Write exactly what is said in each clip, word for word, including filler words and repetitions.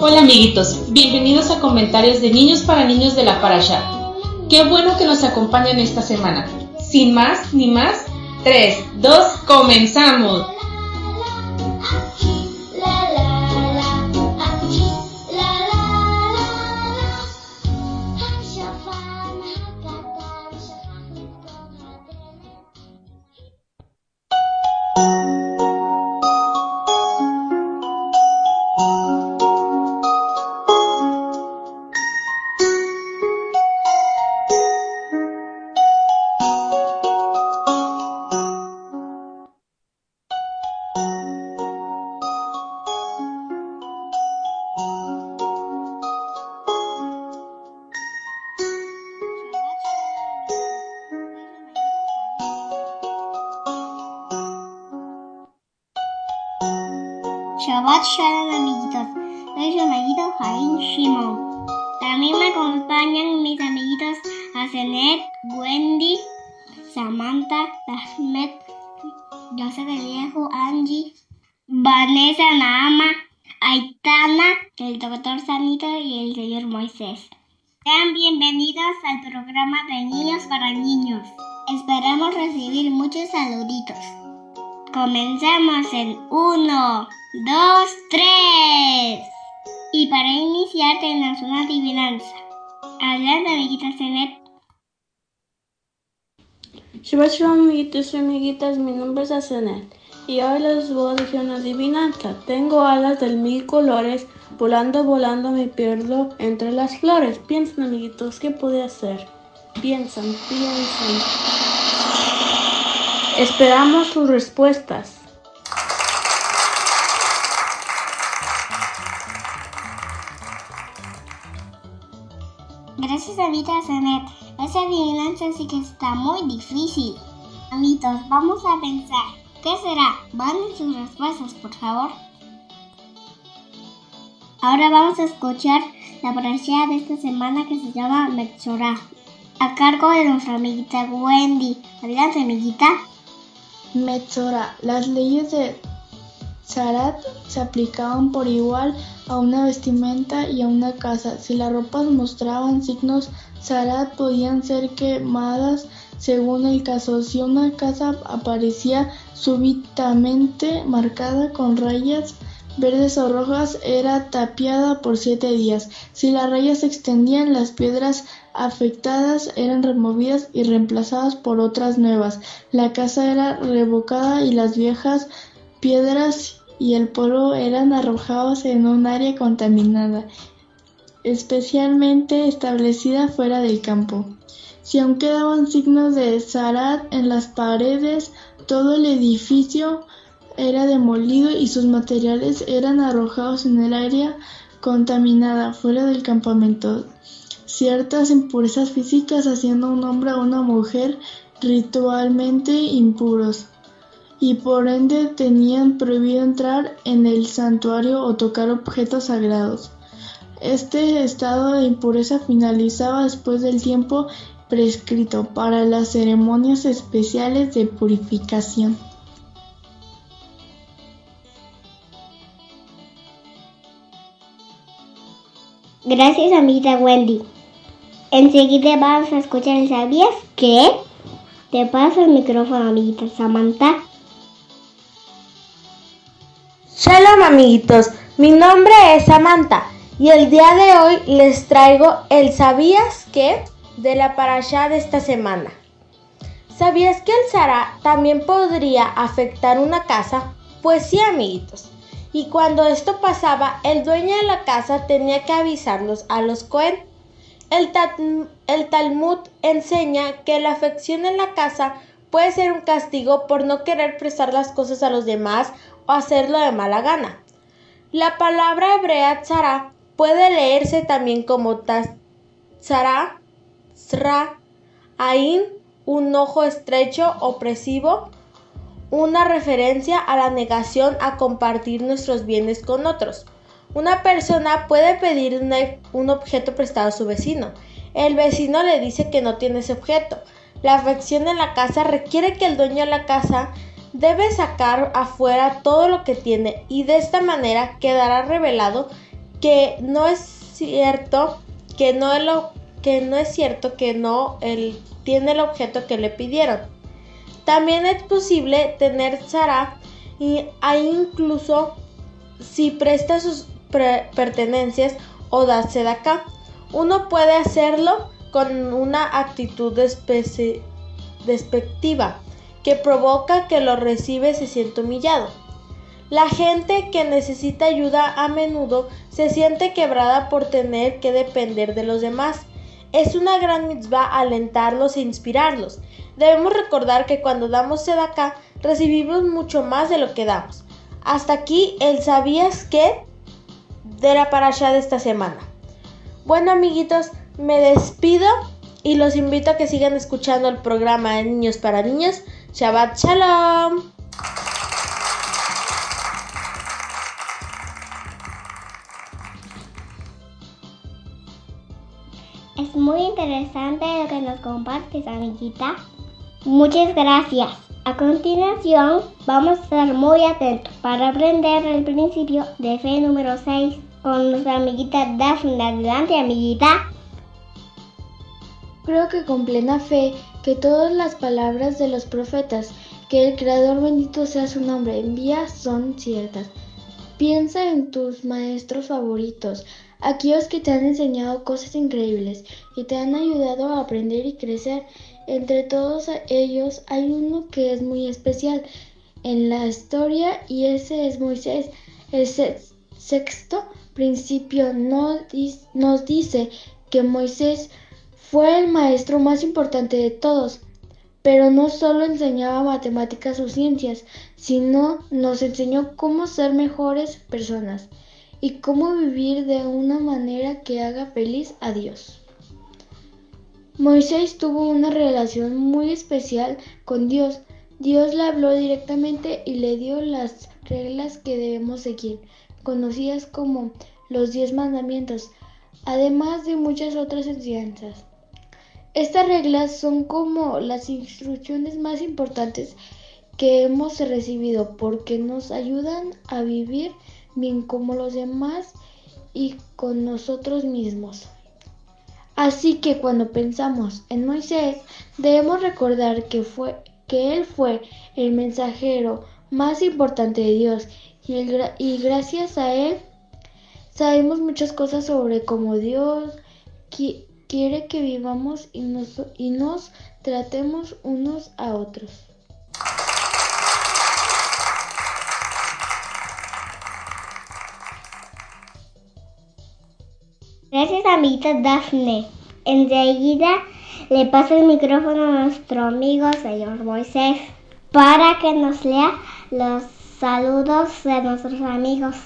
Hola amiguitos, bienvenidos a Comentarios de Niños para Niños de la Parashá. Qué bueno que nos acompañan esta semana. Sin más ni más, tres, dos, comenzamos. Shabbat Shalom, amiguitos. Soy su amiguito Jaim Shimon. También me acompañan mis amiguitos Asenet, Wendy, Samantha, Ahmed, Joseph Eliejo, Angie, Vanessa, Naama, Aitana, el doctor Sanito y el señor Moisés. Sean bienvenidos al programa de Niños para Niños. Esperamos recibir muchos saluditos. Comencemos en uno, dos, tres. Y para iniciar tenemos una adivinanza. Adelante, amiguita Zenet. Shabbat Shalom, amiguitos y amiguitas, mi nombre es Asenet y hoy les voy a decir una adivinanza. Tengo alas de mil colores, volando, volando me pierdo entre las flores. Piensen, amiguitos, ¿qué puede hacer? Piensan, piensan. Esperamos sus respuestas. Gracias, amiguita Zenet. Esa adivinanza sí que está muy difícil. Amiguitos, vamos a pensar. ¿Qué será? Manden sus respuestas, por favor. Ahora vamos a escuchar la parashá de esta semana que se llama Metzorah, a cargo de nuestra amiguita Wendy. Adelante, amiguita. Metzorah. Las leyes de Zarat se aplicaban por igual a una vestimenta y a una casa. Si las ropas mostraban signos Zarat, podían ser quemadas según el caso. Si una casa aparecía súbitamente marcada con rayas verdes o rojas, era tapiada por siete días. Si las rayas se extendían, las piedras afectadas eran removidas y reemplazadas por otras nuevas. La casa era revocada y las viejas piedras y el polvo eran arrojados en un área contaminada, especialmente establecida fuera del campo. Si aún quedaban signos de Zarat en las paredes, todo el edificio era demolido y sus materiales eran arrojados en el área contaminada fuera del campamento. Ciertas impurezas físicas hacían a un hombre o una mujer ritualmente impuros, y por ende tenían prohibido entrar en el santuario o tocar objetos sagrados. Este estado de impureza finalizaba después del tiempo prescrito para las ceremonias especiales de purificación. Gracias, amiguita Wendy. Enseguida vamos a escuchar el ¿sabías qué? Te paso el micrófono, amiguita Samantha. Shalom, amiguitos, mi nombre es Samantha y el día de hoy les traigo el ¿sabías qué? De la parashá de esta semana. ¿Sabías que el Zara también podría afectar una casa? Pues sí, amiguitos. Y cuando esto pasaba, el dueño de la casa tenía que avisarlos a los Cohen. El, el Talmud enseña que la afección en la casa puede ser un castigo por no querer prestar las cosas a los demás o hacerlo de mala gana. La palabra hebrea tzara puede leerse también como tzara, tzra, ain, un ojo estrecho, opresivo, una referencia a la negación a compartir nuestros bienes con otros. Una persona puede pedir una, un objeto prestado a su vecino. El vecino le dice que no tiene ese objeto. La afección en la casa requiere que el dueño de la casa debe sacar afuera todo lo que tiene y de esta manera quedará revelado que no es cierto que no lo que no es cierto que no él tiene el objeto que le pidieron. También es posible tener tzara y ahí incluso si presta sus pre- pertenencias o da tzedakah. Uno puede hacerlo con una actitud especi- despectiva que provoca que lo recibe se sienta humillado. La gente que necesita ayuda a menudo se siente quebrada por tener que depender de los demás. Es una gran mitzvah alentarlos e inspirarlos. Debemos recordar que cuando damos tzedakah recibimos mucho más de lo que damos. Hasta aquí el ¿sabías qué? De la parashá de esta semana. Bueno, amiguitos, me despido y los invito a que sigan escuchando el programa de Niños para Niños. Shabbat Shalom. Es muy interesante lo que nos compartes, amiguita. Muchas gracias. A continuación, vamos a estar muy atentos para aprender el principio de fe número seis con nuestra amiguita Daphne. Adelante, amiguita. Creo que con plena fe que todas las palabras de los profetas que el Creador bendito sea su nombre envía son ciertas. Piensa en tus maestros favoritos, aquellos que te han enseñado cosas increíbles y te han ayudado a aprender y crecer. Entre todos ellos hay uno que es muy especial en la historia y ese es Moisés. El sexto principio nos dice que Moisés fue el maestro más importante de todos, pero no solo enseñaba matemáticas o ciencias, sino nos enseñó cómo ser mejores personas y cómo vivir de una manera que haga feliz a Dios. Moisés tuvo una relación muy especial con Dios. Dios le habló directamente y le dio las reglas que debemos seguir, conocidas como los diez mandamientos, además de muchas otras enseñanzas. Estas reglas son como las instrucciones más importantes que hemos recibido porque nos ayudan a vivir bien como los demás y con nosotros mismos. Así que cuando pensamos en Moisés, debemos recordar que, fue, que él fue el mensajero más importante de Dios y, el, y gracias a él sabemos muchas cosas sobre cómo Dios qui, quiere que vivamos y nos, y nos tratemos unos a otros. Gracias, amiguita Daphne. Enseguida le paso el micrófono a nuestro amigo señor Moisés para que nos lea los saludos de nuestros amigos.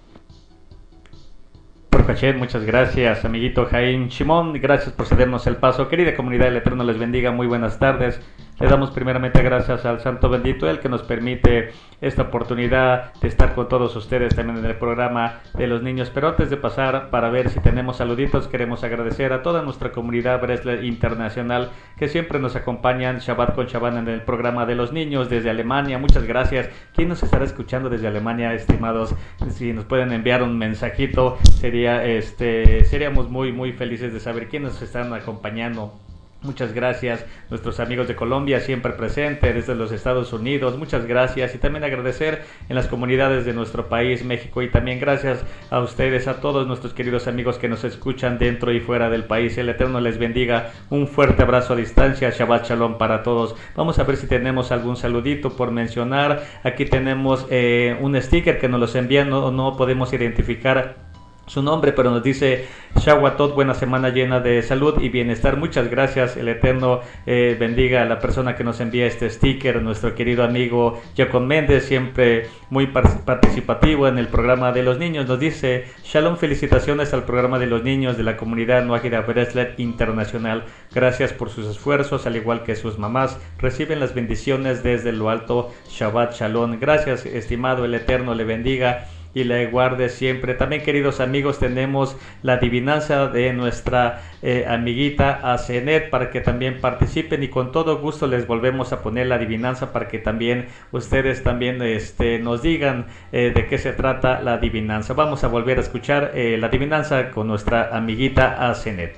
Por Hachet, muchas gracias, amiguito Jaim Shimon, gracias por cedernos el paso. Querida comunidad, el Eterno les bendiga, muy buenas tardes. Le damos primeramente gracias al Santo Bendito, el que nos permite esta oportunidad de estar con todos ustedes también en el programa de los niños. Pero antes de pasar para ver si tenemos saluditos, queremos agradecer a toda nuestra comunidad Bresler Internacional que siempre nos acompañan Shabbat con Shabbat en el programa de los niños desde Alemania. Muchas gracias. ¿Quién nos estará escuchando desde Alemania, estimados? Si nos pueden enviar un mensajito, sería este seríamos muy muy felices de saber quién nos están acompañando. Muchas gracias, nuestros amigos de Colombia siempre presentes, desde los Estados Unidos, muchas gracias, y también agradecer en las comunidades de nuestro país, México, y también gracias a ustedes, a todos nuestros queridos amigos que nos escuchan dentro y fuera del país. El Eterno les bendiga, un fuerte abrazo a distancia, Shabbat Shalom para todos. Vamos a ver si tenemos algún saludito por mencionar. Aquí tenemos eh, un sticker que nos los envían, no, no podemos identificar su nombre, pero nos dice Shawatot, buena semana llena de salud y bienestar. Muchas gracias, el Eterno eh, bendiga a la persona que nos envía este sticker, nuestro querido amigo Jacob Méndez, siempre muy participativo en el programa de los niños. Nos dice Shalom, felicitaciones al programa de los niños de la comunidad Noahida Bresler Internacional. Gracias por sus esfuerzos, al igual que sus mamás. Reciben las bendiciones desde lo alto. Shabbat Shalom. Gracias, estimado, el Eterno le bendiga. y le guarde siempre. También, queridos amigos, tenemos la adivinanza de nuestra eh, amiguita Asenet para que también participen, y con todo gusto les volvemos a poner la adivinanza para que también ustedes también este, nos digan eh, de qué se trata la adivinanza. Vamos a volver a escuchar eh, la adivinanza con nuestra amiguita Asenet.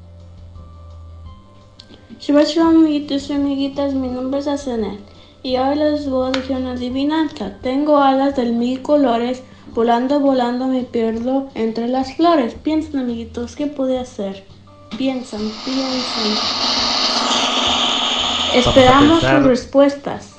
Shabbat shalom, amiguitos y amiguitas, mi nombre es Asenet y hoy les voy a decir una adivinanza. Tengo alas de mil colores, volando, volando me pierdo entre las flores. Piensen, amiguitos, ¿qué puede hacer? Piensan, piensan. Esperamos sus respuestas.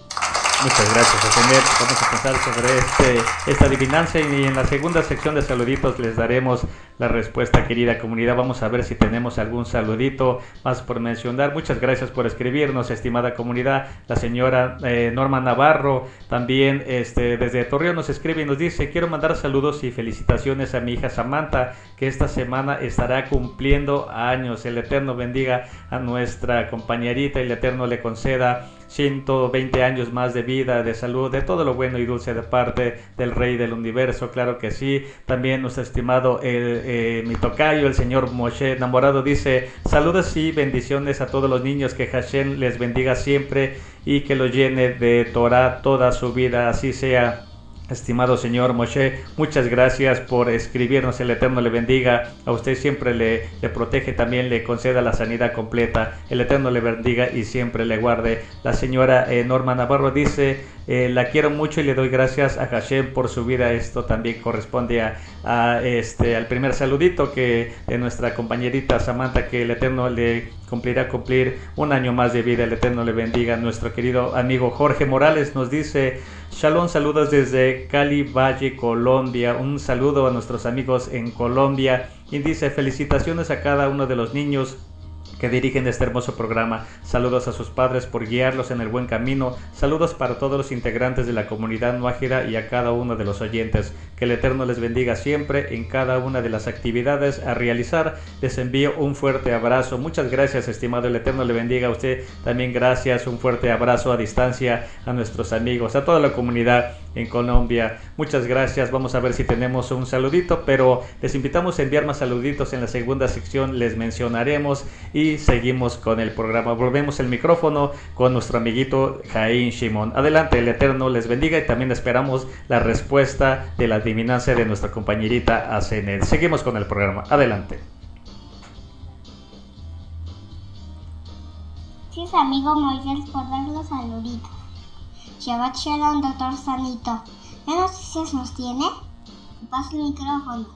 Muchas gracias, Asenet. Vamos a pensar sobre este, esta adivinanza, y en la segunda sección de saluditos les daremos la respuesta, querida comunidad. Vamos a ver si tenemos algún saludito más por mencionar. Muchas gracias por escribirnos, estimada comunidad. La señora eh, Norma Navarro también este, desde Torreón nos escribe y nos dice: quiero mandar saludos y felicitaciones a mi hija Samantha, que esta semana estará cumpliendo años. El Eterno bendiga a nuestra compañerita y el Eterno le conceda ciento veinte años más de vida, de salud, de todo lo bueno y dulce de parte del Rey del Universo. Claro que sí. También nuestro estimado el, eh, mi tocayo, el señor Moshe Enamorado, dice: saludos y bendiciones a todos los niños, que Hashem les bendiga siempre y que lo llene de Torah toda su vida, así sea. Estimado señor Moshe, muchas gracias por escribirnos. El Eterno le bendiga a usted, siempre le, le protege, también le conceda la sanidad completa. El Eterno le bendiga y siempre le guarde. La señora eh, Norma Navarro dice: eh, la quiero mucho y le doy gracias a Hashem por su vida. Esto también corresponde a, a este al primer saludito que de nuestra compañerita Samantha, que el Eterno le cumplirá cumplir un año más de vida. El Eterno le bendiga. Nuestro querido amigo Jorge Morales nos dice: Shalom, saludos desde Cali Valle, Colombia. Un saludo a nuestros amigos en Colombia. Y dice: felicitaciones a cada uno de los niños que dirigen este hermoso programa. Saludos a sus padres por guiarlos en el buen camino. Saludos para todos los integrantes de la comunidad Nuájira y a cada uno de los oyentes. Que el Eterno les bendiga siempre en cada una de las actividades a realizar. Les envío un fuerte abrazo. Muchas gracias, estimado. El Eterno le bendiga a usted también. Gracias. Un fuerte abrazo a distancia a nuestros amigos, a toda la comunidad en Colombia. Muchas gracias. Vamos a ver si tenemos un saludito, pero les invitamos a enviar más saluditos en la segunda sección. Les mencionaremos y seguimos con el programa. Volvemos el micrófono con nuestro amiguito Jaín Shimon. Adelante, el Eterno les bendiga, y también esperamos la respuesta de la adivinanza de nuestra compañerita Asenet. Seguimos con el programa. Adelante. Gracias, amigo Moisés, por dar los saluditos. Shabbat Shalom, doctor Sanito. ¿Qué noticias nos tiene? Pasa el micrófono.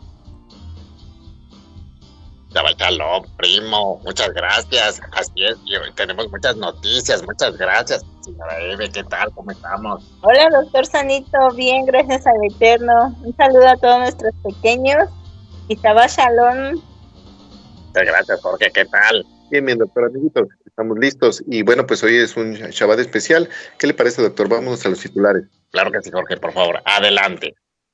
Shabbat Shalom, primo, muchas gracias. Así es, y hoy tenemos muchas noticias, muchas gracias. Señora Eve, ¿qué tal? ¿Cómo estamos? Hola, doctor Sanito, bien, gracias al Eterno. Un saludo a todos nuestros pequeños y Shabbat Shalom. Muchas gracias, Jorge, ¿qué tal? Bien, bien, doctor, amiguitos, estamos listos. Y bueno, pues hoy es un Shabbat especial. ¿Qué le parece, doctor? Vámonos a los titulares. Claro que sí, Jorge, por favor, adelante.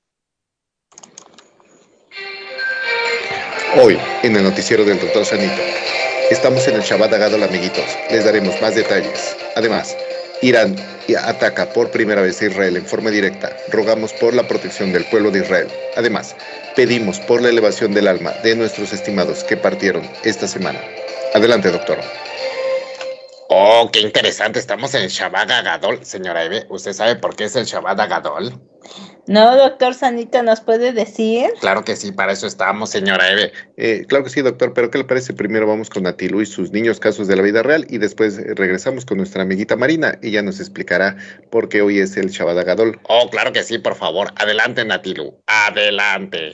Hoy, en el noticiero del doctor Sanito, estamos en el Shabbat Agadol, amiguitos. Les daremos más detalles. Además, Irán ataca por primera vez a Israel en forma directa. Rogamos por la protección del pueblo de Israel. Además, pedimos por la elevación del alma de nuestros estimados que partieron esta semana. Adelante, doctor. Oh, qué interesante. Estamos en el Shabbat Agadol. Señora Eve, ¿usted sabe por qué es el Shabbat Agadol? No, doctor Sanito, ¿nos puede decir? Claro que sí, para eso estamos, señora Eve. Eh, claro que sí, doctor, pero ¿qué le parece? Primero vamos con Natilu y sus niños casos de la vida real, y después regresamos con nuestra amiguita Marina. Ella nos explicará por qué hoy es el Shabbat Agadol. Oh, claro que sí, por favor. Adelante, Natilu. Adelante.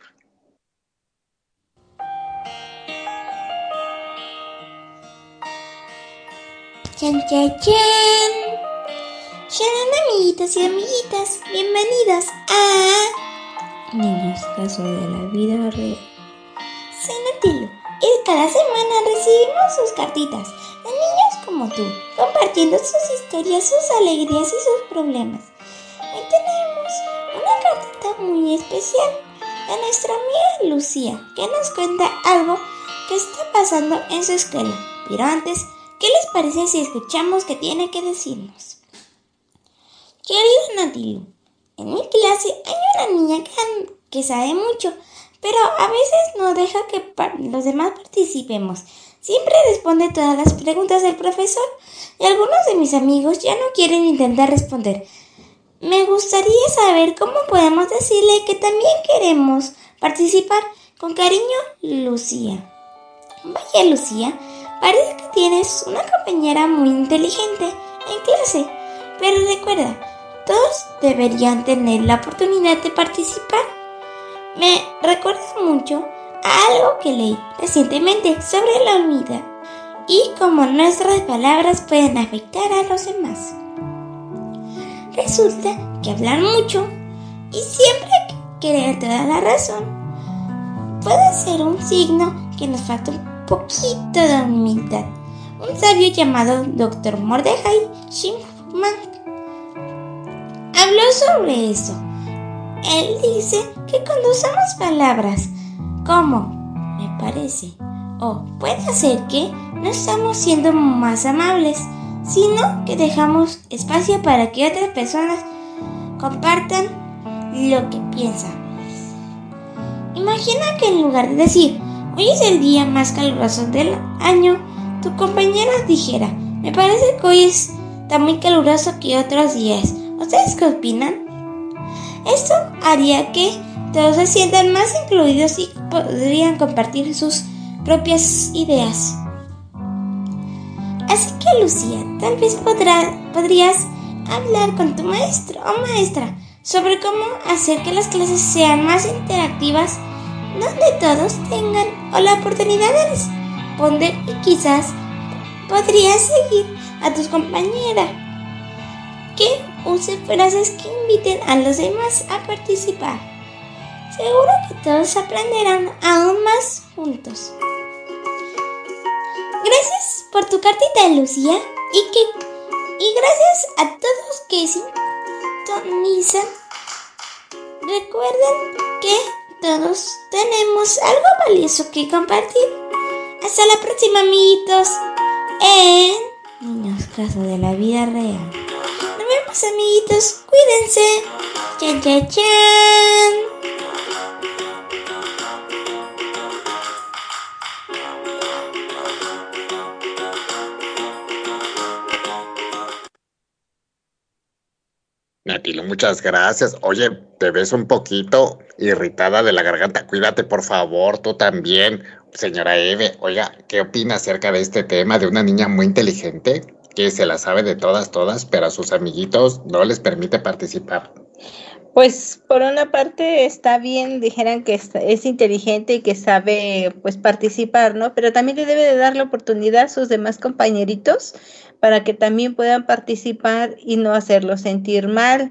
Chan, chan, chan. Shalom, amiguitos y amiguitas, bienvenidos a Niños Caso de la Vida Real. Soy Natilu y cada semana recibimos sus cartitas de niños como tú, compartiendo sus historias, sus alegrías y sus problemas. Hoy tenemos una cartita muy especial de nuestra amiga Lucía, que nos cuenta algo que está pasando en su escuela. Pero antes, ¿qué les parece si escuchamos qué tiene que decirnos? Querido Natilu, En mi clase hay una niña que, que sabe mucho, pero a veces no deja que par- los demás participemos. Siempre responde todas las preguntas del profesor y algunos de mis amigos ya no quieren intentar responder. Me gustaría saber cómo podemos decirle que también queremos participar. Con cariño, Lucía. Vaya, Lucía, parece que tienes una compañera muy inteligente en clase, pero recuerda, todos deberían tener la oportunidad de participar. Me recuerda mucho a algo que leí recientemente sobre la unidad y cómo nuestras palabras pueden afectar a los demás. Resulta que hablar mucho y siempre querer toda la razón puede ser un signo que nos falta un poquito de humildad. Un sabio llamado doctor Mordechai Shimon habló sobre eso. Él dice que cuando usamos palabras como me parece o puede ser que, no estamos siendo más amables, sino que dejamos espacio para que otras personas compartan lo que piensan. Imagina que en lugar de decir hoy es el día más caluroso del año, tu compañera dijera me parece que hoy está muy caluroso que otros días. ¿Ustedes qué opinan? Esto haría que todos se sientan más incluidos y podrían compartir sus propias ideas. Así que, Lucía, tal vez podrá, podrías hablar con tu maestro o maestra sobre cómo hacer que las clases sean más interactivas, donde todos tengan la oportunidad de responder y quizás podrías seguir a tus compañeras que use frases que inviten a los demás a participar. Seguro que todos aprenderán aún más juntos. Gracias por tu cartita, Lucía, y que y gracias a todos que sintonizan. Recuerden que todos tenemos algo valioso que compartir. Hasta la próxima, amiguitos, en Niños Caso de la Vida Real. Nos vemos, amiguitos. Cuídense. Chan, chan, chan. Natilo, muchas gracias. Oye, te ves un poquito irritada de la garganta. Cuídate, por favor, tú también. Señora Eve, oiga, ¿qué opina acerca de este tema de una niña muy inteligente que se la sabe de todas, todas, pero a sus amiguitos no les permite participar? Pues por una parte está bien, dijeran que es, es inteligente y que sabe pues participar, ¿no? Pero también le debe de dar la oportunidad a sus demás compañeritos para que también puedan participar y no hacerlos sentir mal,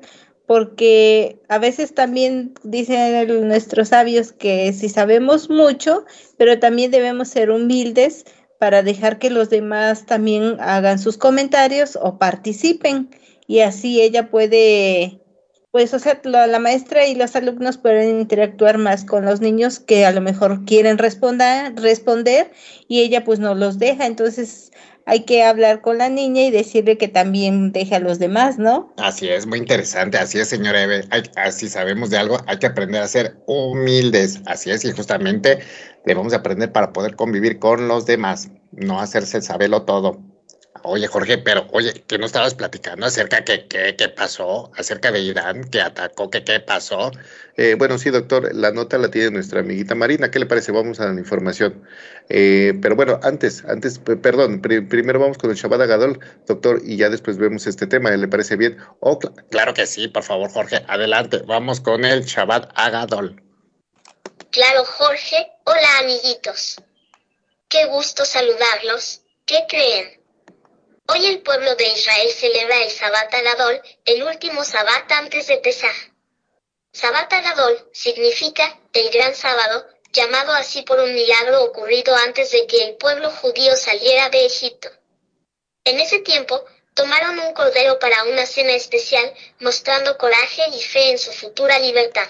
porque a veces también dicen el, nuestros sabios que si sabemos mucho, pero también debemos ser humildes para dejar que los demás también hagan sus comentarios o participen, y así ella puede... Pues, o sea, la, la maestra y los alumnos pueden interactuar más con los niños que a lo mejor quieren responder, responder y ella pues no los deja. Entonces hay que hablar con la niña y decirle que también deje a los demás, ¿no? Así es, muy interesante. Así es, señora Eve. Hay, así sabemos de algo, hay que aprender a ser humildes. Así es, y justamente debemos aprender para poder convivir con los demás, no hacerse saberlo todo. Oye, Jorge, pero oye, ¿qué no estabas platicando acerca de qué, qué pasó? Acerca de Irán, que atacó, que qué pasó. Eh, bueno, sí, doctor, la nota la tiene nuestra amiguita Marina. ¿Qué le parece? Vamos a la información. Eh, pero bueno, antes, antes, p- perdón, pri- primero vamos con el Shabbat Agadol, doctor, y ya después vemos este tema. ¿Le parece bien? Oh, cl- claro que sí, por favor, Jorge, adelante. Vamos con el Shabbat Agadol. Claro, Jorge. Hola, amiguitos. Qué gusto saludarlos. ¿Qué creen? Hoy el pueblo de Israel celebra el Sabbat Agadol, el último Sabbat antes de Pesaj. Sabbat Agadol significa el gran sábado, llamado así por un milagro ocurrido antes de que el pueblo judío saliera de Egipto. En ese tiempo, tomaron un cordero para una cena especial, mostrando coraje y fe en su futura libertad.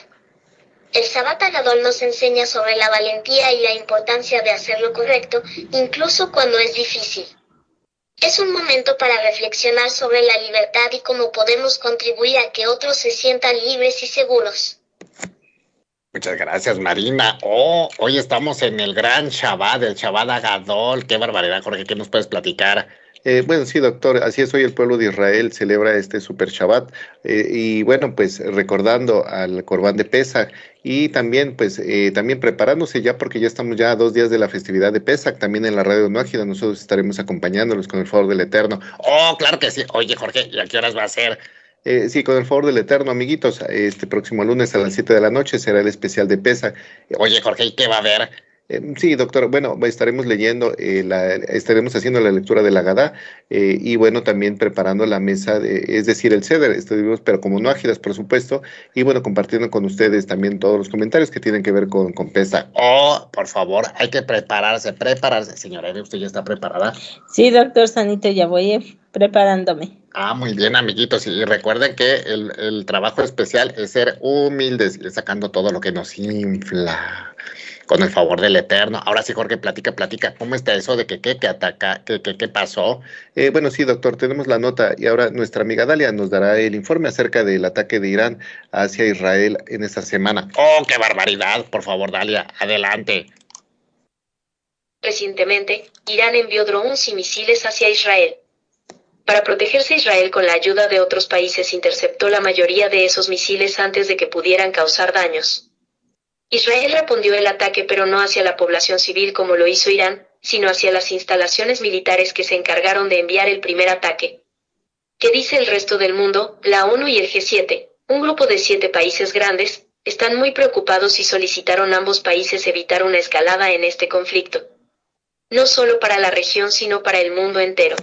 El Sabbat Agadol nos enseña sobre la valentía y la importancia de hacer lo correcto, incluso cuando es difícil. Es un momento para reflexionar sobre la libertad y cómo podemos contribuir a que otros se sientan libres y seguros. Muchas gracias, Marina. Oh, hoy estamos en el gran Shabbat, el Shabbat Agadol. Qué barbaridad, Jorge, ¿qué nos puedes platicar? Eh, bueno, sí, doctor, así es, hoy el pueblo de Israel celebra este super Shabbat eh, y bueno, pues recordando al Corbán de Pesach y también pues eh, también preparándose ya porque ya estamos ya a dos días de la festividad de Pesach, también en la radio Nuágida nosotros estaremos acompañándolos con el favor del Eterno. Oh, claro que sí. Oye, Jorge, ¿y a qué horas va a ser? Eh, sí, con el favor del Eterno, amiguitos, este próximo lunes a las siete de la noche será el especial de Pesach. Oye, Jorge, ¿y qué va a haber? Eh, sí, doctor, bueno, estaremos leyendo, eh, la, estaremos haciendo la lectura de la Agadá eh, y bueno, también preparando la mesa, de, es decir, el Seder, estuvimos, pero como no ágidas, por supuesto, y bueno, compartiendo con ustedes también todos los comentarios que tienen que ver con, con Pesach. Oh, por favor, hay que prepararse, prepararse. Señora Eve, ¿usted ya está preparada? Sí, doctor Sanito, ya voy preparándome. Ah, muy bien, amiguitos, y recuerden que el, el trabajo especial es ser humildes, ir sacando todo lo que nos infla. Con el favor del Eterno. Ahora sí, Jorge, platica, platica. ¿Cómo está eso de que qué, que ataca, que qué, qué pasó? Eh, bueno, sí, doctor, tenemos la nota y ahora nuestra amiga Dalia nos dará el informe acerca del ataque de Irán hacia Israel en esta semana. ¡Oh, qué barbaridad! Por favor, Dalia, adelante. Recientemente, Irán envió drones y misiles hacia Israel. Para protegerse, Israel, con la ayuda de otros países, interceptó la mayoría de esos misiles antes de que pudieran causar daños. Israel respondió el ataque, pero no hacia la población civil como lo hizo Irán, sino hacia las instalaciones militares que se encargaron de enviar el primer ataque. ¿Qué dice el resto del mundo? La ONU y el G siete, un grupo de siete países grandes, están muy preocupados y solicitaron a ambos países evitar una escalada en este conflicto. No solo para la región, sino para el mundo entero.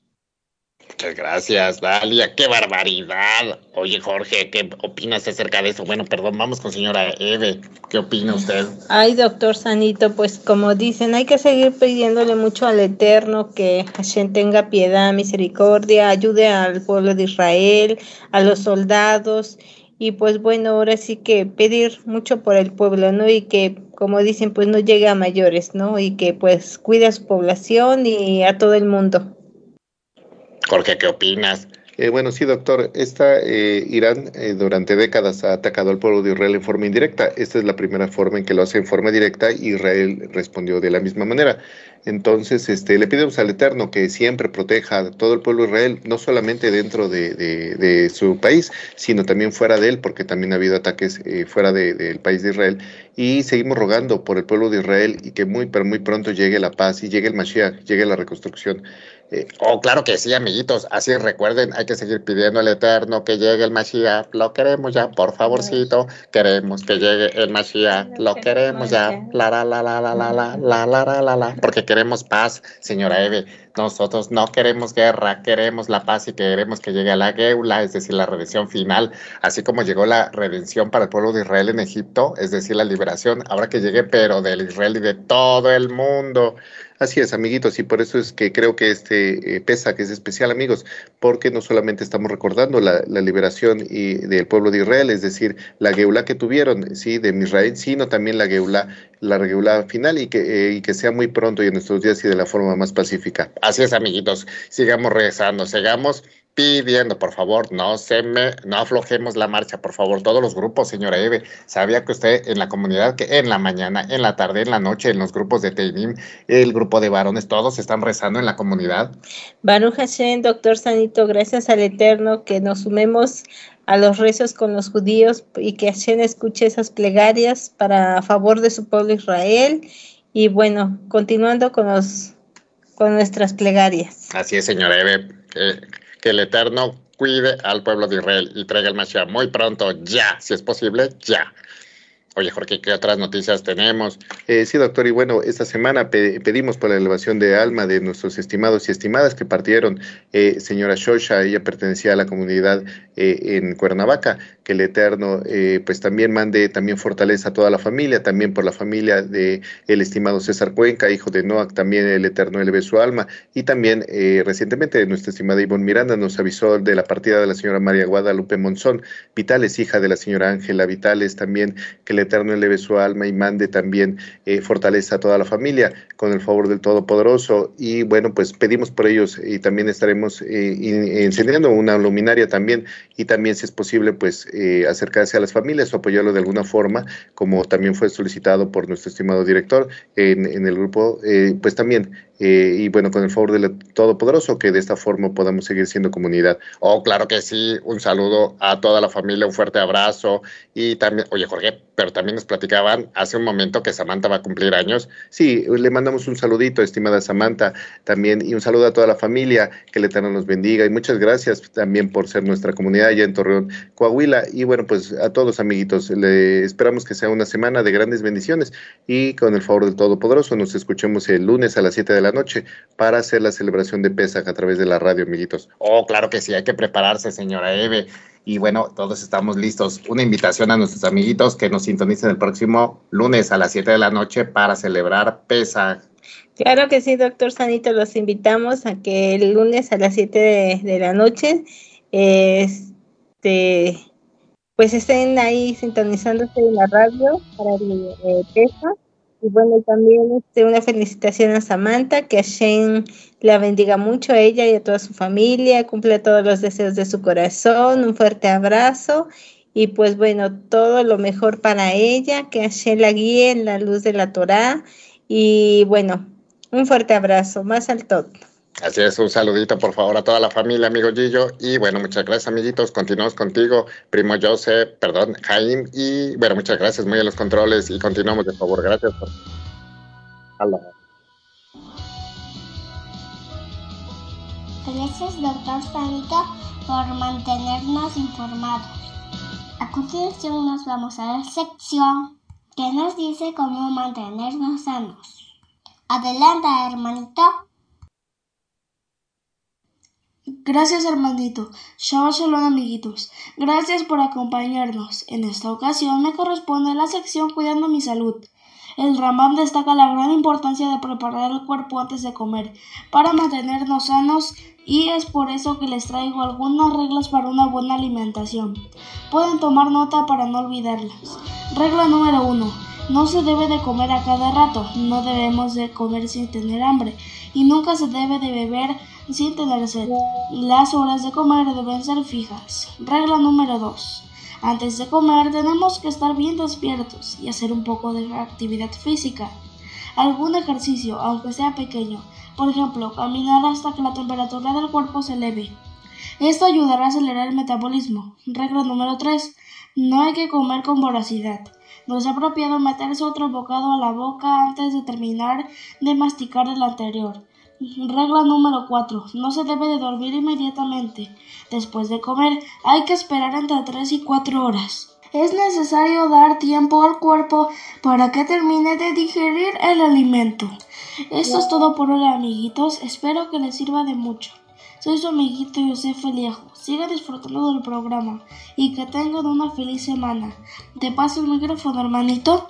Muchas gracias, Dalia. ¡Qué barbaridad! Oye, Jorge, ¿qué opinas acerca de eso? Bueno, perdón, vamos con señora Eve. ¿Qué opina usted? Ay, doctor Sanito, pues como dicen, hay que seguir pidiéndole mucho al Eterno que Hashem tenga piedad, misericordia, ayude al pueblo de Israel, a los soldados. Y pues bueno, ahora sí que pedir mucho por el pueblo, ¿no? Y que, como dicen, pues no llegue a mayores, ¿no? Y que pues cuide a su población y a todo el mundo. Jorge, ¿qué opinas? Eh, bueno, sí, doctor. Esta, eh, Irán eh, durante décadas ha atacado al pueblo de Israel en forma indirecta. Esta es la primera forma en que lo hace en forma directa y Israel respondió de la misma manera. Entonces, este, le pedimos al Eterno que siempre proteja a todo el pueblo de Israel, no solamente dentro de, de, de su país, sino también fuera de él, porque también ha habido ataques eh, fuera de, del país de Israel. Y seguimos rogando por el pueblo de Israel y que muy, pero muy pronto llegue la paz y llegue el Mashiach, llegue la reconstrucción. Eh, oh, claro que sí, amiguitos. Así recuerden, hay que seguir pidiendo al Eterno que llegue el Mashiach. Lo queremos ya, por favorcito. Queremos que llegue el Mashiach. Lo queremos ya. La la la la la la la la la la la la. Porque queremos paz, señora Eve. Nosotros no queremos guerra, queremos la paz y queremos que llegue a la Geula, es decir, la redención final, así como llegó la redención para el pueblo de Israel en Egipto, es decir, la liberación, ahora que llegue, pero del Israel y de todo el mundo. Así es, amiguitos, y por eso es que creo que este eh, Pesach es especial, amigos, porque no solamente estamos recordando la, la liberación y del pueblo de Israel, es decir, la Geulá que tuvieron, sí, de Israel, sino también la Geulá, la Geulá final y que, eh, y que sea muy pronto y en nuestros días y de la forma más pacífica. Así es, amiguitos, sigamos rezando, sigamos pidiendo, por favor, no se me, no aflojemos la marcha, por favor, todos los grupos, señora Eve. ¿Sabía que usted en la comunidad, que en la mañana, en la tarde, en la noche, en los grupos de Teinim, el grupo de varones, todos están rezando en la comunidad? Baruch Hashem, doctor Sanito, gracias al Eterno que nos sumemos a los rezos con los judíos y que Hashem escuche esas plegarias para a favor de su pueblo Israel. Y bueno, continuando con los con nuestras plegarias. Así es, señora Eve, que, que el Eterno cuide al pueblo de Israel y traiga el Mashiach muy pronto, ya, si es posible, ya. Oye, Jorge, ¿qué otras noticias tenemos? Eh, sí, doctor, y bueno, esta semana pe- pedimos por la elevación de alma de nuestros estimados y estimadas que partieron. Eh, señora Shosha, ella pertenecía a la comunidad eh, en Cuernavaca, que que el Eterno eh, pues también mande también fortaleza a toda la familia, también por la familia de el estimado César Cuenca, hijo de Noac, también el Eterno eleve su alma, y también eh, recientemente nuestra estimada Ivonne Miranda nos avisó de la partida de la señora María Guadalupe Monzón Vitales, hija de la señora Ángela Vitales, también que el Eterno eleve su alma y mande también eh, fortaleza a toda la familia, con el favor del Todopoderoso, y bueno, pues pedimos por ellos y también estaremos eh, encendiendo una luminaria también, y también si es posible pues eh, acercarse a las familias o apoyarlo de alguna forma, como también fue solicitado por nuestro estimado director en, en el grupo, eh, pues también, eh, y bueno, con el favor del Todopoderoso, que de esta forma podamos seguir siendo comunidad. Oh, claro que sí, un saludo a toda la familia, un fuerte abrazo, y también, oye Jorge, pero también nos platicaban hace un momento que Samantha va a cumplir años. Sí, le mandamos un saludito, estimada Samantha, también, y un saludo a toda la familia, que el Eterno nos bendiga, y muchas gracias también por ser nuestra comunidad allá en Torreón, Coahuila, y bueno, pues a todos amiguitos, le esperamos que sea una semana de grandes bendiciones, y con el favor del Todopoderoso nos escuchemos el lunes a las siete de la noche para hacer la celebración de Pesaj a través de la radio, amiguitos. Oh, claro que sí, hay que prepararse, señora Eve. Y bueno, todos estamos listos. Una invitación a nuestros amiguitos que nos sintonicen el próximo lunes a las siete de la noche para celebrar Pesaj. Claro que sí, doctor Sanito, los invitamos a que el lunes a las siete de, de la noche este, pues estén ahí sintonizándose en la radio para el eh, Pesaj. Y bueno, también este, una felicitación a Samantha, que Hashem la bendiga mucho a ella y a toda su familia, cumple todos los deseos de su corazón, un fuerte abrazo y pues bueno, todo lo mejor para ella, que Hashem la guíe en la luz de la Torá y bueno, un fuerte abrazo, más al todo. Así es, un saludito por favor a toda la familia, amigo Gillo, y bueno, muchas gracias amiguitos, continuamos contigo, primo Joseph, perdón, Jaime, y bueno, muchas gracias, muy a los controles, y continuamos de favor, gracias por... Hola. Gracias, doctor Sanito, por mantenernos informados. A continuación nos vamos a la sección que nos dice cómo mantenernos sanos. Adelanta, hermanito. Gracias, hermanito. Shabbat shalom, amiguitos. Gracias por acompañarnos. En esta ocasión me corresponde la sección Cuidando mi salud. El Rambam destaca la gran importancia de preparar el cuerpo antes de comer para mantenernos sanos, y es por eso que les traigo algunas reglas para una buena alimentación. Pueden tomar nota para no olvidarlas. Regla número uno. No se debe de comer a cada rato. No debemos de comer sin tener hambre y nunca se debe de beber sin tener sed. Las horas de comer deben ser fijas. Regla número dos. Antes de comer tenemos que estar bien despiertos y hacer un poco de actividad física. Algún ejercicio, aunque sea pequeño. Por ejemplo, caminar hasta que la temperatura del cuerpo se eleve. Esto ayudará a acelerar el metabolismo. Regla número tres. No hay que comer con voracidad. No es apropiado meterse otro bocado a la boca antes de terminar de masticar el anterior. Regla número cuatro. No se debe de dormir inmediatamente. Después de comer, hay que esperar entre tres y cuatro horas. Es necesario dar tiempo al cuerpo para que termine de digerir el alimento. Esto es todo por hoy, amiguitos. Espero que les sirva de mucho. Soy su amiguito Yosef Eliejo. Sigan disfrutando del programa y que tengan una feliz semana. Te paso el micrófono, hermanito.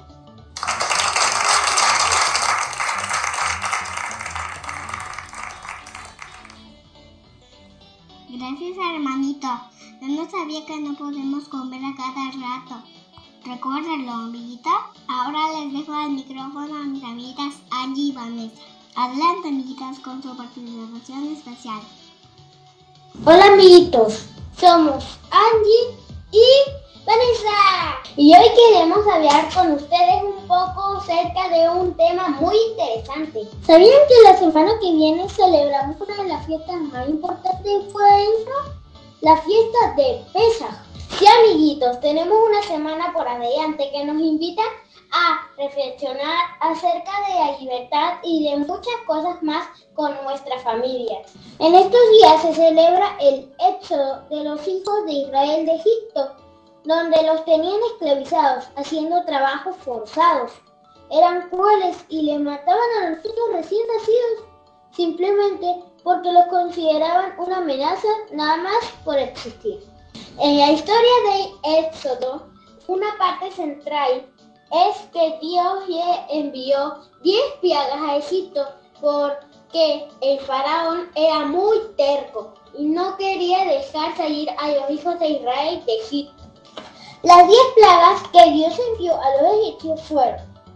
Gracias, hermanito. Yo no sabía que no podemos comer a cada rato. Recuérdenlo, amiguito. Ahora les dejo el micrófono a mis amiguitas Angie y Vanessa. Adelante, amiguitas, con su participación especial. Hola, amiguitos. Somos Angie y Vanessa. Y hoy queremos hablar con ustedes un poco acerca de un tema muy interesante. ¿Sabían que la semana que viene celebramos una de las fiestas más importantes de Israel? La fiesta de Pesaj. Sí, amiguitos, tenemos una semana por adelante que nos invita a reflexionar acerca de la libertad y de muchas cosas más con nuestra familia. En estos días se celebra el éxodo de los hijos de Israel de Egipto, donde los tenían esclavizados, haciendo trabajos forzados. Eran crueles y les mataban a los niños recién nacidos, simplemente porque los consideraban una amenaza nada más por existir. En la historia de Éxodo, una parte central es que Dios le envió diez plagas a Egipto porque el faraón era muy terco y no quería dejar salir a los hijos de Israel de Egipto. Las diez plagas que Dios envió a los egipcios fueron: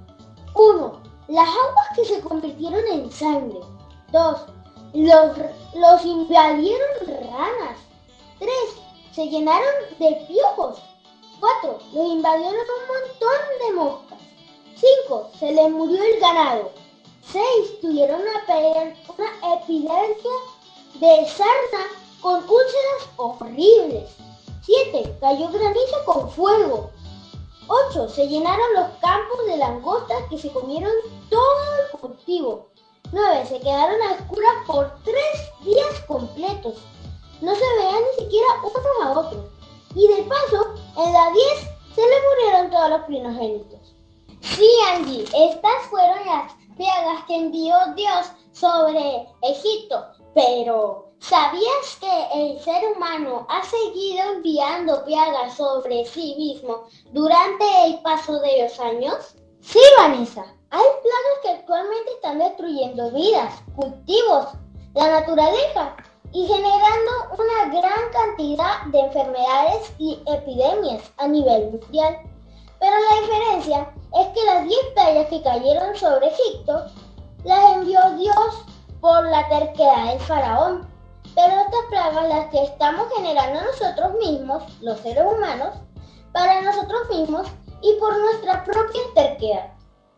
uno. Las aguas que se convirtieron en sangre. dos. Los, los invadieron ranas. tres. Se llenaron de piojos. cuatro. Los invadieron un montón de moscas. cinco. Se les murió el ganado. seis. Tuvieron una, una epidemia de sarna con úlceras horribles. siete. Cayó granizo con fuego. ocho. Se llenaron los campos de langostas que se comieron todo el cultivo. nueve. Se quedaron a oscuras por tres días completos. No se veían ni siquiera unos a otros. Y de paso, en la diez se le murieron todos los primogénitos. Sí, Angie, estas fueron las plagas que envió Dios sobre Egipto. Pero, ¿sabías que el ser humano ha seguido enviando plagas sobre sí mismo durante el paso de los años? Sí, Vanessa. Hay plagas que actualmente están destruyendo vidas, cultivos, la naturaleza y generando una gran cantidad de enfermedades y epidemias a nivel mundial. Pero la diferencia es que las diez plagas que cayeron sobre Egipto las envió Dios por la terquedad del faraón. Pero estas plagas las que estamos generando nosotros mismos, los seres humanos, para nosotros mismos y por nuestra propia terquedad.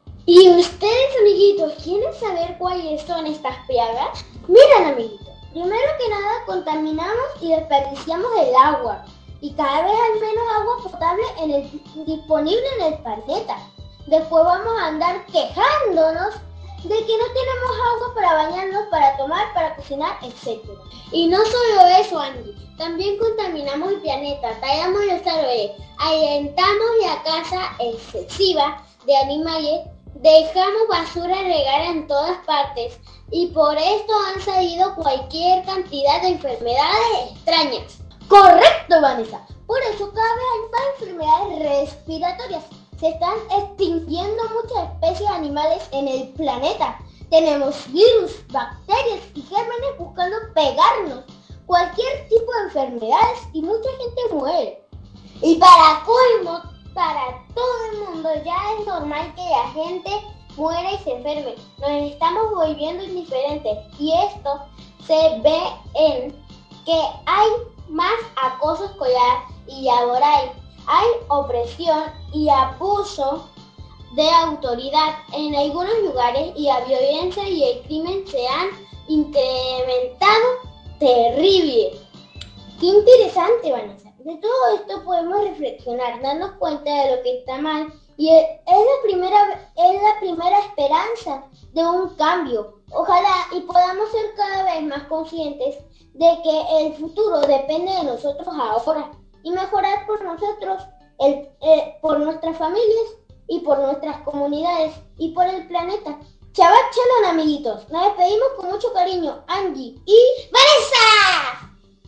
¿Y ustedes, amiguitos, quieren saber cuáles son estas plagas? Miren, amiguitos, primero que nada contaminamos y desperdiciamos el agua. Y cada vez hay menos agua potable en el, disponible en el planeta. Después vamos a andar quejándonos de que no tenemos agua para bañarnos, para tomar, para cocinar, etcétera. Y no solo eso, Andy, también contaminamos el planeta, tallamos los árboles, alentamos la caza excesiva de animales, dejamos basura regada en todas partes y por esto han salido cualquier cantidad de enfermedades extrañas. Correcto, Vanessa. Por eso cada vez hay más enfermedades respiratorias. Se están extinguiendo muchas especies animales en el planeta. Tenemos virus, bacterias y gérmenes buscando pegarnos. Cualquier tipo de enfermedades y mucha gente muere. Y para colmo, para todo el mundo ya es normal que la gente muera y se enferme. Nos estamos volviendo indiferentes y esto se ve en que hay más acoso escolar y laboral. Hay opresión y abuso de autoridad en algunos lugares y la violencia y el crimen se han incrementado terrible. Qué interesante, Vanessa. De todo esto podemos reflexionar, darnos cuenta de lo que está mal y es la primera, es la primera esperanza de un cambio. Ojalá y podamos ser cada vez más conscientes de que el futuro depende de nosotros ahora y mejorar por nosotros, el, eh, por nuestras familias y por nuestras comunidades y por el planeta. Shabbat Shalom, amiguitos. Nos despedimos con mucho cariño, Angie y Vanessa.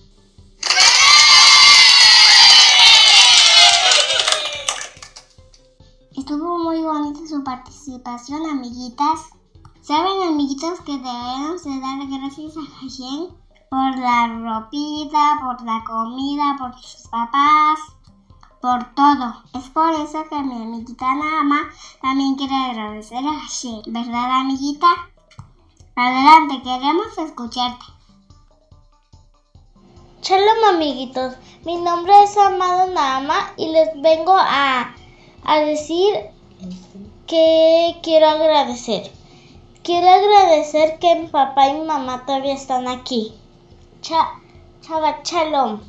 Estuvo muy bonita su participación, amiguitas. Saben, amiguitos, que debemos de dar gracias a Hashem por la ropita, por la comida, por sus papás, por todo. Es por eso que mi amiguita Nama también quiere agradecer a Hashem. ¿Verdad, amiguita? Adelante, queremos escucharte. Shalom, amiguitos. Mi nombre es Amado Nama y les vengo a, a decir que quiero agradecer. Quiero agradecer que mi papá y mi mamá todavía están aquí. Cha, Shabbat Shalom.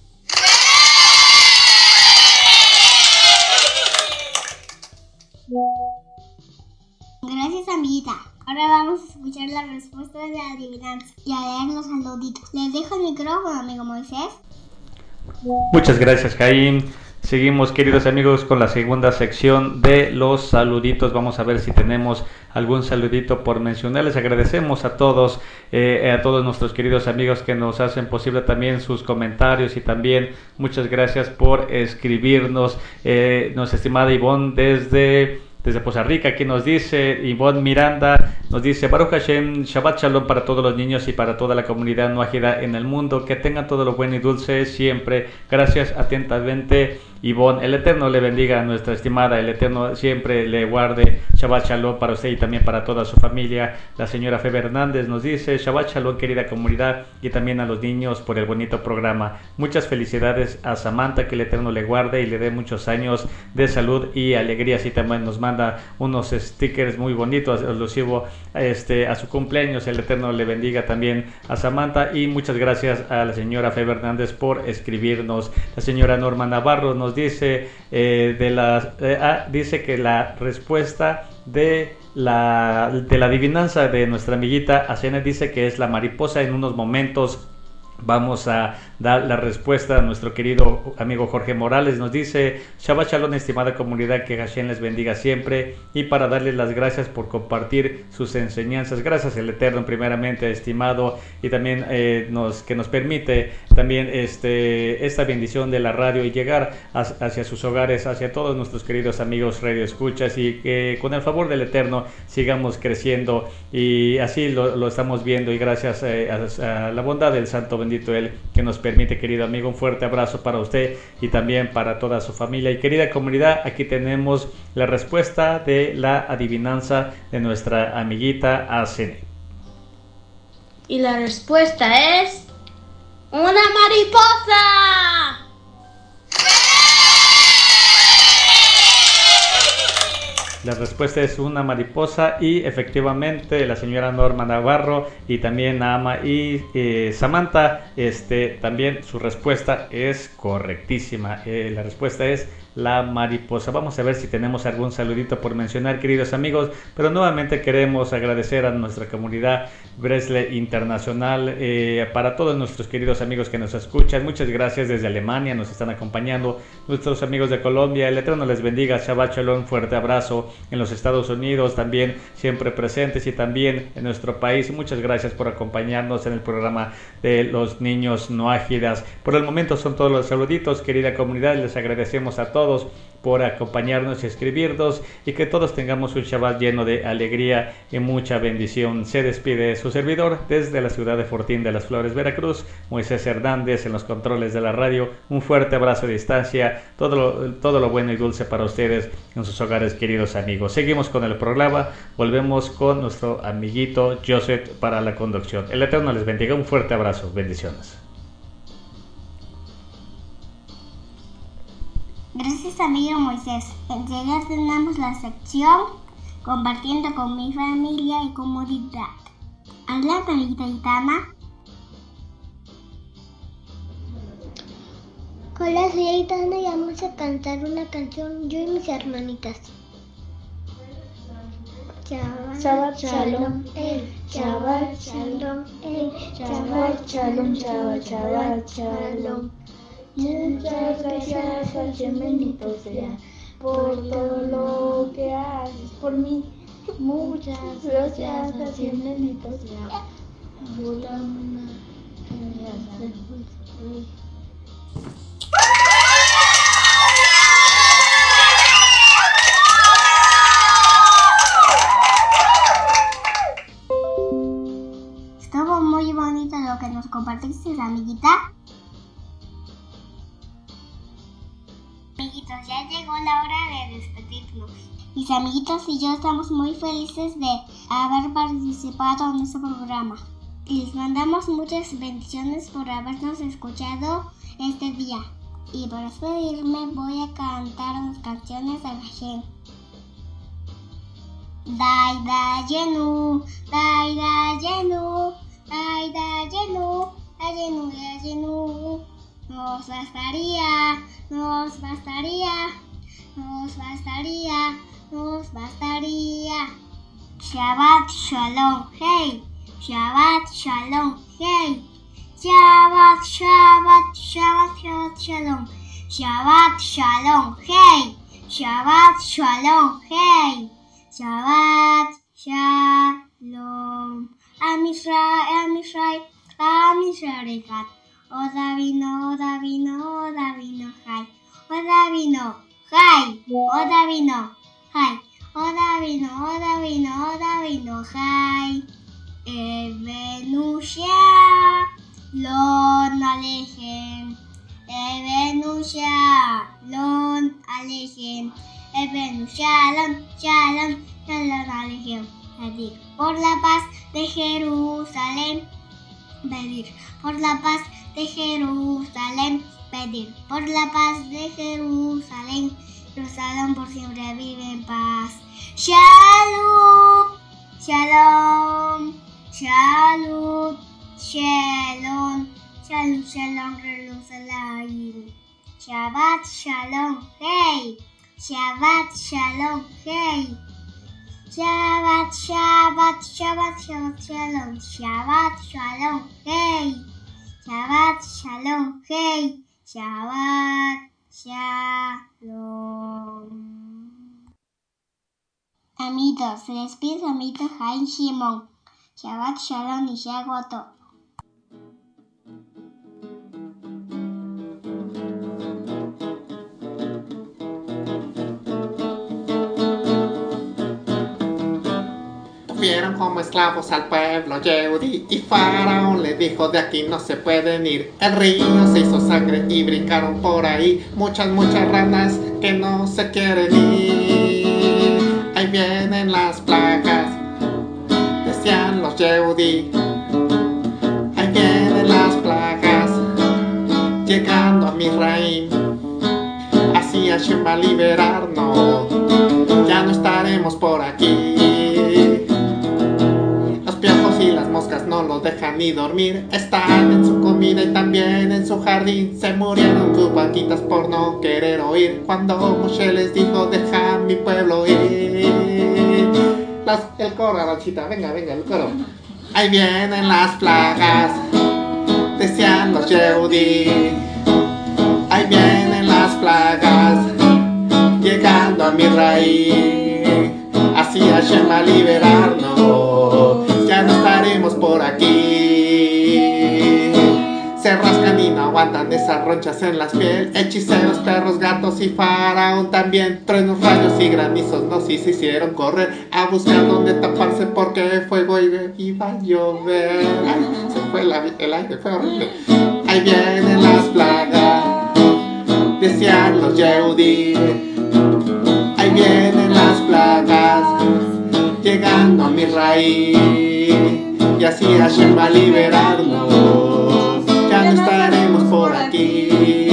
Gracias, amiguita. Ahora vamos a escuchar la respuesta de la adivinanza y a leer los saluditos. Les dejo el micrófono, amigo Moisés. Muchas gracias, Jaime. Seguimos, queridos amigos, con la segunda sección de los saluditos. Vamos a ver si tenemos algún saludito por mencionar. Les agradecemos a todos, eh, a todos nuestros queridos amigos que nos hacen posible también sus comentarios, y también muchas gracias por escribirnos. Eh, nuestra estimada Ivonne desde... Desde Poza Rica, aquí nos dice Ivonne Miranda, nos dice Baruch Hashem, Shabbat Shalom para todos los niños y para toda la comunidad nuájida en el mundo, que tengan todo lo bueno y dulce siempre. Gracias atentamente, Ivonne. El Eterno le bendiga a nuestra estimada, el Eterno siempre le guarde. Shabbat Shalom para usted y también para toda su familia. La señora Febe Hernández nos dice Shabbat Shalom, querida comunidad, y también a los niños por el bonito programa. Muchas felicidades a Samantha, que el Eterno le guarde y le dé muchos años de salud y alegría. Así también nos manda unos stickers muy bonitos alusivo este, a su cumpleaños. El Eterno le bendiga también a Samantha, y muchas gracias a la señora Febe Hernández por escribirnos. La señora Norma Navarro nos dice eh, de la, eh, ah, dice que la respuesta de la, de la adivinanza de nuestra amiguita Asena dice que es la mariposa. En unos momentos vamos a dar la respuesta a nuestro querido amigo Jorge Morales. Nos dice Shabbat Shalom, estimada comunidad, que Hashem les bendiga siempre, y para darles las gracias por compartir sus enseñanzas. Gracias el Eterno primeramente, estimado, y también eh, nos, que nos permite también este, esta bendición de la radio y llegar a, hacia sus hogares, hacia todos nuestros queridos amigos radio escuchas, y que con el favor del Eterno sigamos creciendo, y así lo, lo estamos viendo, y gracias eh, a, a la bondad del Santo bendito Él que nos permite, querido amigo. Un fuerte abrazo para usted y también para toda su familia. Y querida comunidad, aquí tenemos la respuesta de la adivinanza de nuestra amiguita Asene. Y la respuesta es ¡una mariposa! La respuesta es una mariposa, y efectivamente la señora Norma Navarro y también Naama y eh, Samantha, este, también su respuesta es correctísima. Eh, la respuesta es la mariposa. Vamos a ver si tenemos algún saludito por mencionar, queridos amigos, pero nuevamente queremos agradecer a nuestra comunidad Bresle Internacional, eh, para todos nuestros queridos amigos que nos escuchan. Muchas gracias desde Alemania, nos están acompañando nuestros amigos de Colombia. El Eterno les bendiga. Shabbat Shalom, fuerte abrazo en los Estados Unidos, también siempre presentes, y también en nuestro país. Muchas gracias por acompañarnos en el programa de los niños no ágidas. Por el momento son todos los saluditos, querida comunidad. Les agradecemos a todos por acompañarnos y escribirnos, y que todos tengamos un Shabbat lleno de alegría y mucha bendición. Se despide su servidor desde la ciudad de Fortín de las Flores, Veracruz, Moisés Hernández en los controles de la radio. Un fuerte abrazo a distancia, todo lo, todo lo bueno y dulce para ustedes en sus hogares, queridos amigos. Seguimos con el programa, volvemos con nuestro amiguito Joseph para la conducción. El Eterno les bendiga, un fuerte abrazo, bendiciones. Gracias, amigo Moisés. Enseguida tenemos la sección compartiendo con mi familia y comunidad. Hola, amiguita Itana. Hola, soy Aitana y vamos a cantar una canción, yo y mis hermanitas. Shabbat Shalom, eh, Shabbat Shalom, eh, Shabbat Shalom, Shabbat Shabbat Shalom. Muchas gracias al Señor, bendito sea, por todo lo que haces por mí. Muchas gracias al Señor, bendito sea. Estuvo muy bonito lo que nos compartiste, amiguita. Amiguitos, ya llegó la hora de despedirnos. Mis amiguitos y yo estamos muy felices de haber participado en este programa. Les mandamos muchas bendiciones por habernos escuchado este día. Y para despedirme voy a cantar unas canciones de Hashem. Dai da yenu, dai da yenu, dai da yenu, da yenu, da yenu. Nos bastaría, nos bastaría, nos bastaría, nos bastaría. Shabbat Shalom, hey. Shabbat Shalom, hey. Shabbat, Shabbat, Shabbat, Shabbat, Shalom. Shabbat, Shalom, hey. Shabbat, Shalom, hey. Shabbat, Shalom. Am Israel, Am Israel, Am Israel, God. Oda vino, Oda vino, Oda vino, hi. Oda vino, hi. Oda vino, hi. Oda vino, Oda vino, Oda vino, hi. Evenu Shalom Aleichem. Evenu Shalom Aleichem. Evenu Shalom, Shalom, Shalom Aleichem. Pedir por la paz de Jerusalén. Pedir por la paz de Jerusalén. Pedir por la paz de Jerusalén. Jerusalén por siempre vive en paz. Shalom, Shalom, Shalom, Shalom, Shalom, Shalom, Jerusalén. Shabbat, Shalom, hey. Shabbat, Shalom, hey. Shabbat, Shabbat, Shabbat, Shabbat, Shalom. Shabbat, Shalom, hey. Shabbat, Shalom, hey. Shabbat, Shalom. Amigos, se despide su amiguito Haim Shimon. Shabbat, Shalom y Shagoto. Vieron como esclavos al pueblo Yehudí y Faraón le dijo de aquí no se pueden ir. El río se hizo sangre y brincaron por ahí muchas, muchas ranas que no se quieren ir. Ahí vienen las plagas, decían los Yehudí. Ahí vienen las plagas, llegando a Misraim. Así Hashem va a liberarnos, ya no estaremos por aquí. Y las moscas no los dejan ni dormir. Están en su comida y también en su jardín. Se murieron sus vaquitas por no querer oír cuando Moshe les dijo deja mi pueblo ir. Las, el coro, Aranchita, venga, venga, el coro. Ahí vienen las plagas, decían los Yehudí. Ahí vienen las plagas, llegando a mi raíz. Así Hashem va a liberarnos, ya no estaremos por aquí. Se rascan y no aguantan esas ronchas en las piel. Hechiceros, perros, gatos y Faraón también. Truenos, rayos y granizos nos hicieron correr a buscar dónde taparse porque fuego iba a llover. Ay, se fue el, el aire, fue horrible. Ahí vienen las plagas, decían los Yehudí. Ahí vienen las plagas, llegando a mi raíz. Y así Hashem va a liberarnos, ya no estaremos por aquí.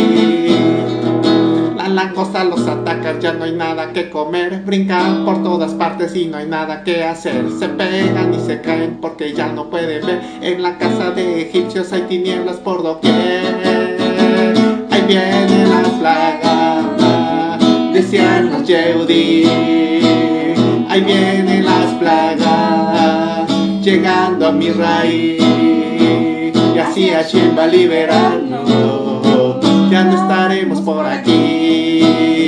La langosta los ataca, ya no hay nada que comer. Brincan por todas partes y no hay nada que hacer. Se pegan y se caen porque ya no pueden ver. En la casa de egipcios hay tinieblas por doquier. Ahí viene la plaga, decían los Yehudí. Ahí vienen las plagas, llegando a mi raíz. Y así Hashem va a liberarnos, ya no estaremos por aquí.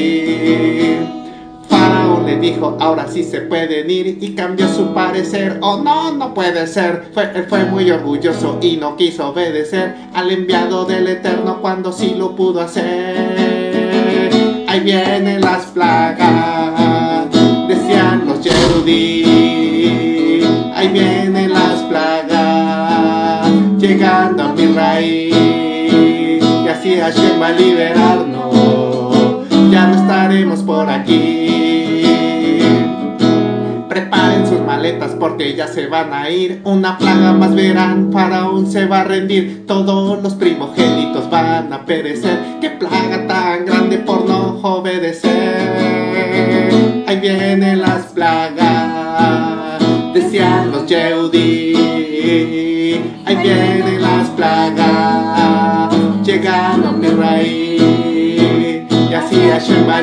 Faraón le dijo ahora sí se pueden ir y cambió su parecer. Oh no, no puede ser. Fue, él fue muy orgulloso y no quiso obedecer al enviado del Eterno cuando sí lo pudo hacer. Ahí vienen las plagas, decían los Yehudí. Ahí vienen las plagas, llegando a mi raíz. Y así Hashem va a liberarnos, ya no estaremos por aquí. Preparen sus maletas porque ya se van a ir. Una plaga más verán, Faraón se va a rendir. Todos los primogénitos van a perecer. ¡Qué plaga tan grande por no obedecer! Ahí vienen las plagas, decían los Yehudí. Ahí vienen las plagas, llegando a mi raíz. Y así Hashem va a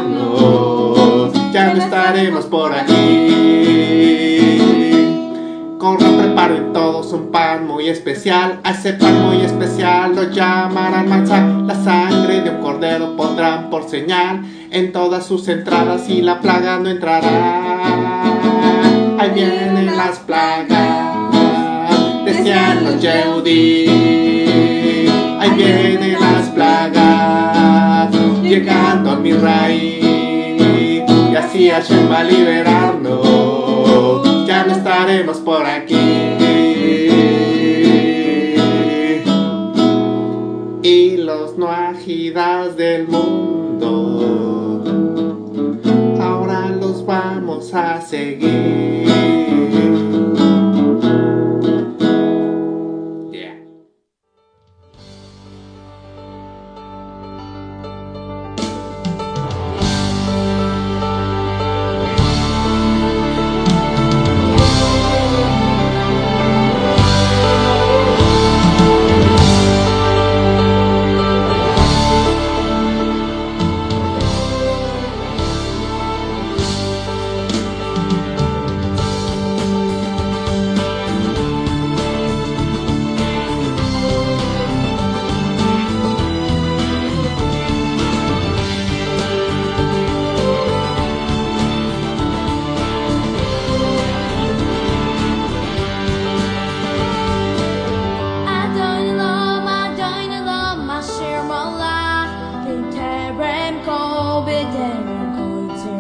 liberarnos, ya no estaremos por aquí. Corran, preparen todos un pan muy especial. A ese pan muy especial lo llamarán matzá. La sangre de un cordero pondrán por señal en todas sus entradas y la plaga no entrará. Ahí vienen las plagas, decían los Yehudí. Ahí vienen las plagas, llegando a mi raíz. Y así Hashem va a liberarnos, ya no estaremos por aquí. Y los noajidas del mundo, ahora los vamos a seguir.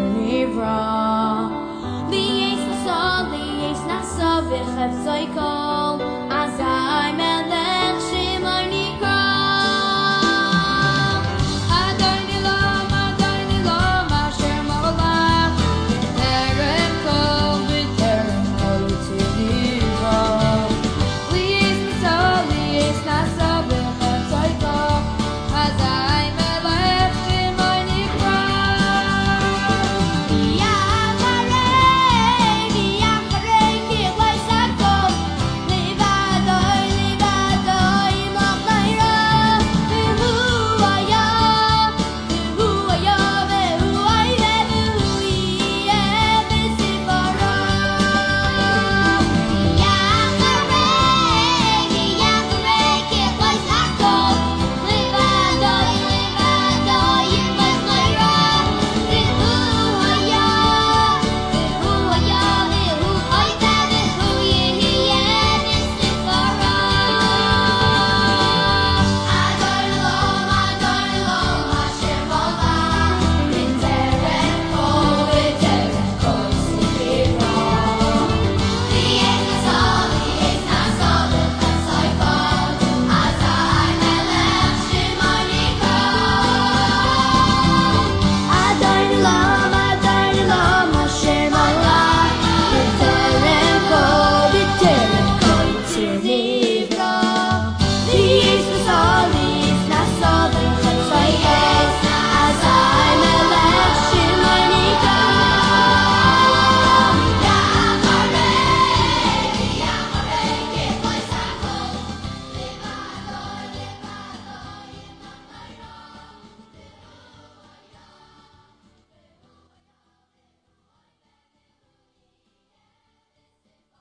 V'yeis nasov, v'yeis nasov, v'chef zoiko.